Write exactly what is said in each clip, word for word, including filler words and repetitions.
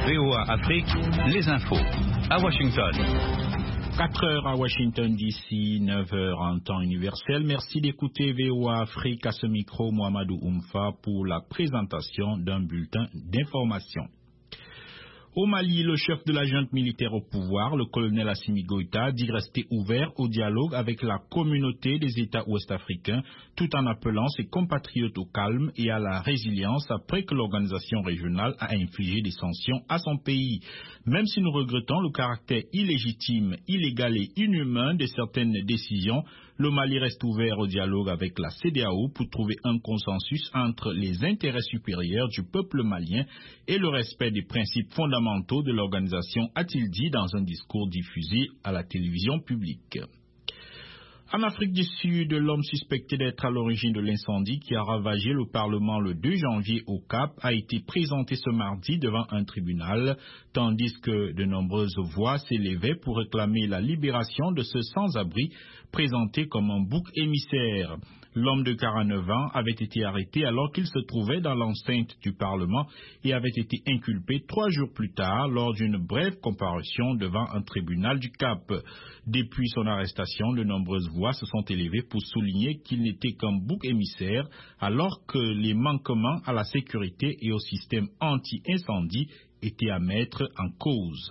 V O A Afrique, les infos. À Washington. quatre heures à Washington D C, neuf heures en temps universel. Merci d'écouter V O A Afrique. À ce micro, Mohamedou Oumfa pour la présentation d'un bulletin d'information. Au Mali, le chef de la junte militaire au pouvoir, le colonel Assimi Goïta, dit rester ouvert au dialogue avec la communauté des États ouest-africains, tout en appelant ses compatriotes au calme et à la résilience après que l'organisation régionale a infligé des sanctions à son pays. Même si nous regrettons le caractère illégitime, illégal et inhumain de certaines décisions, le Mali reste ouvert au dialogue avec la C D A O pour trouver un consensus entre les intérêts supérieurs du peuple malien et le respect des principes fondamentaux de l'organisation, a-t-il dit dans un discours diffusé à la télévision publique. En Afrique du Sud, l'homme suspecté d'être à l'origine de l'incendie qui a ravagé le Parlement le deux janvier au Cap a été présenté ce mardi devant un tribunal, tandis que de nombreuses voix s'élevaient pour réclamer la libération de ce sans-abri présenté comme un bouc émissaire. L'homme de quarante-neuf ans avait été arrêté alors qu'il se trouvait dans l'enceinte du Parlement et avait été inculpé trois jours plus tard lors d'une brève comparution devant un tribunal du Cap. Depuis son arrestation, de nombreuses voix se sont élevées pour souligner qu'il n'était qu'un bouc émissaire alors que les manquements à la sécurité et au système anti-incendie étaient à mettre en cause.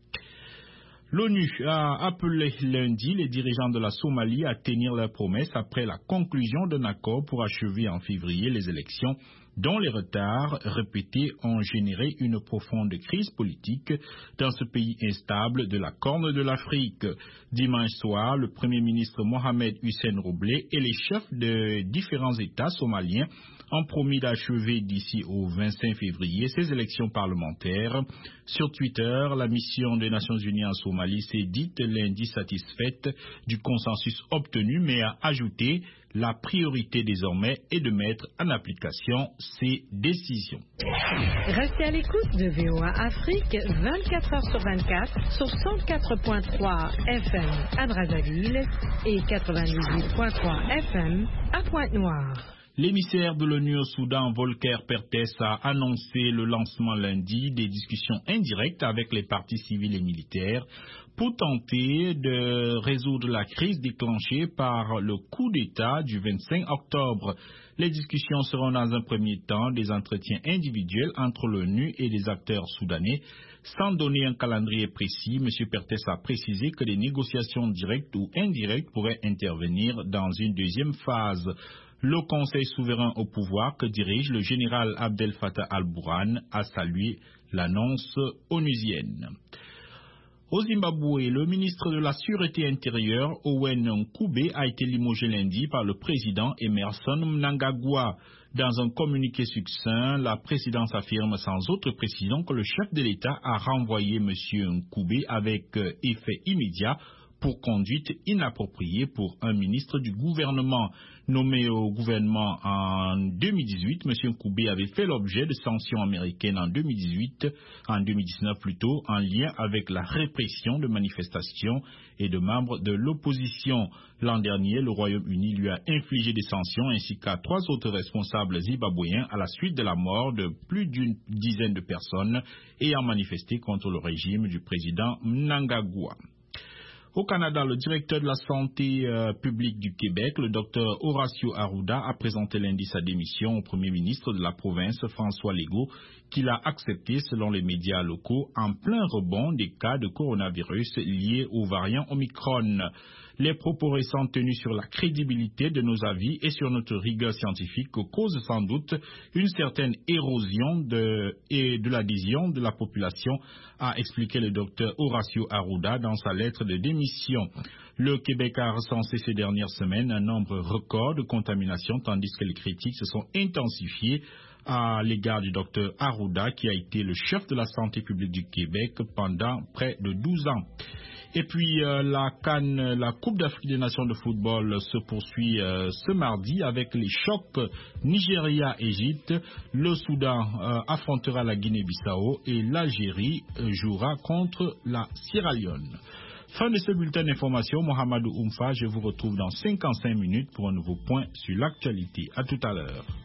L'ONU a appelé lundi les dirigeants de la Somalie à tenir leurs promesses après la conclusion d'un accord pour achever en février les élections dont les retards répétés ont généré une profonde crise politique dans ce pays instable de la Corne de l'Afrique. Dimanche soir, le Premier ministre Mohamed Hussein Roblé et les chefs de différents États somaliens ont promis d'achever d'ici au vingt-cinq février ces élections parlementaires. Sur Twitter, la mission des Nations Unies en Somalie s'est dite lundi satisfaite du consensus obtenu, mais a ajouté la priorité désormais est de mettre en application ces décisions. Restez à l'écoute de V O A Afrique vingt-quatre heures sur vingt-quatre sur cent quatre point trois F M à Brazzaville et quatre-vingt-dix-huit point trois F M à Pointe-Noire. L'émissaire de l'ONU au Soudan, Volker Perthes, a annoncé le lancement lundi des discussions indirectes avec les partis civils et militaires pour tenter de résoudre la crise déclenchée par le coup d'État du vingt-cinq octobre. Les discussions seront dans un premier temps des entretiens individuels entre l'ONU et les acteurs soudanais. Sans donner un calendrier précis, M. Perthes a précisé que des négociations directes ou indirectes pourraient intervenir dans une deuxième phase. Le Conseil souverain au pouvoir que dirige le général Abdel Fattah al-Burhan a salué l'annonce onusienne. Au Zimbabwe, le ministre de la Sûreté intérieure, Owen Ncube, a été limogé lundi par le président Emerson Mnangagwa. Dans un communiqué succinct, la présidence affirme sans autre précision que le chef de l'État a renvoyé M. Ncube avec effet immédiat pour conduite inappropriée pour un ministre du gouvernement. Nommé au gouvernement en deux mille dix-huit, M. Ncube avait fait l'objet de sanctions américaines en deux mille dix-huit, en deux mille dix-neuf plutôt, en lien avec la répression de manifestations et de membres de l'opposition. L'an dernier, le Royaume-Uni lui a infligé des sanctions ainsi qu'à trois autres responsables zimbabwéens à la suite de la mort de plus d'une dizaine de personnes ayant manifesté contre le régime du président Mnangagwa. Au Canada, le directeur de la santé euh, publique du Québec, le docteur Horacio Arruda, a présenté lundi sa démission au premier ministre de la province, François Legault, qu'il a accepté selon les médias locaux en plein rebond des cas de coronavirus liés au variant Omicron. Les propos récents tenus sur la crédibilité de nos avis et sur notre rigueur scientifique causent sans doute une certaine érosion de, et de l'adhésion de la population, a expliqué le docteur Horacio Arruda dans sa lettre de démission. Le Québec a recensé ces dernières semaines un nombre record de contaminations, tandis que les critiques se sont intensifiées à l'égard du docteur Arruda, qui a été le chef de la santé publique du Québec pendant près de douze ans. Et puis euh, la CAN, la Coupe d'Afrique des Nations de football se poursuit euh, ce mardi avec les chocs Nigeria-Égypte. Le Soudan euh, affrontera la Guinée-Bissau et l'Algérie euh, jouera contre la Sierra Leone. Fin de ce bulletin d'information, Mohamedou Oumfa, je vous retrouve dans cinquante-cinq minutes pour un nouveau point sur l'actualité. À tout à l'heure.